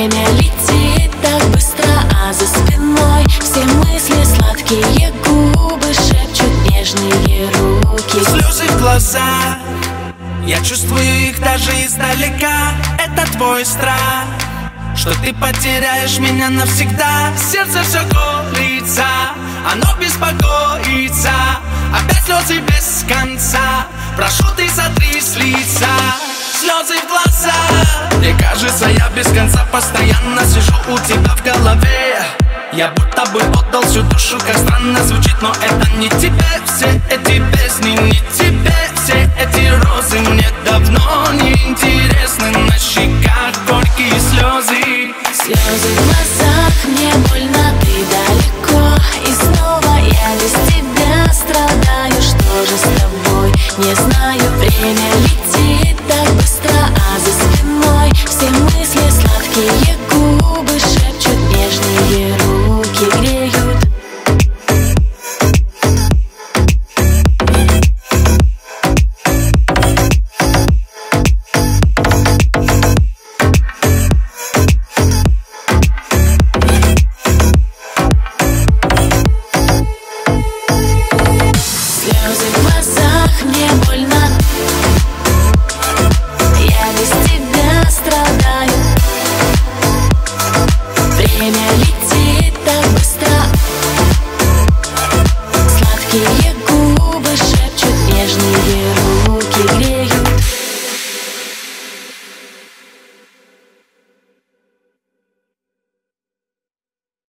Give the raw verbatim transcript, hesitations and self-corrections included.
Время летит так быстро, а за спиной все мысли сладкие, губы шепчут нежные руки. Слезы в глазах, я чувствую их даже издалека. Это твой страх, что ты потеряешь меня навсегда. Сердце все колется, оно беспокоится. Опять слезы без конца, прошу, ты сотри с лица. Слезы в глаза. Мне кажется, я без конца постоянно сижу у тебя в голове. Я будто бы отдал всю душу, как странно звучит, но это не тебе. Все эти песни не тебе. Все эти розы мне давно не интересны. На щеках горькие слезы. Слезы в глазах, мне больно, ты далеко. И снова я без тебя страдаю. Что же с тобой? Не знаю, время летит так быстро, а за спиной все мысли сладкие, губы шепчут нежные руки, греют. Слезы в глазах, мне больно, я без тебя страдаю. Время летит так быстро, сладкие